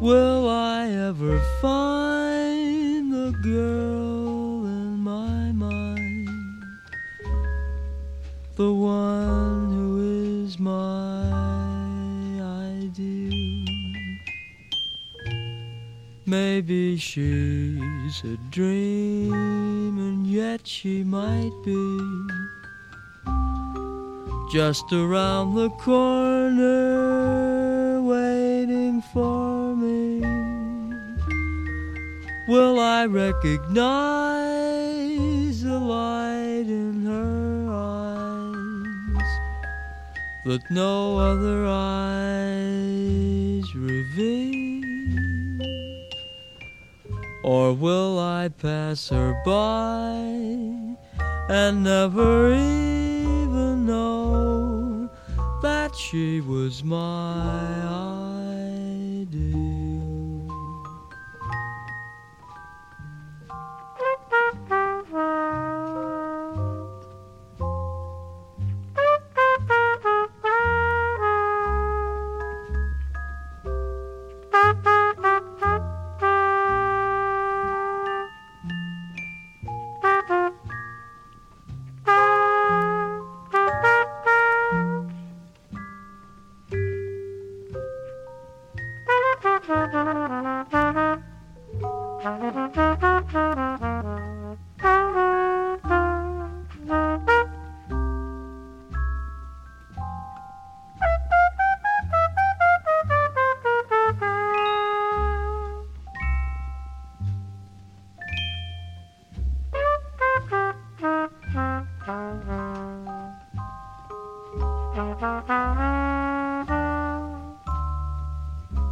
Will I ever find the girl in my mind, the one who is my ideal? Maybe she's a dream, and yet she might be just around the corner waiting for me. Will I recognize the light in her eyes that no other eyes reveal? Or will I pass her by and never even know that she was my ideal?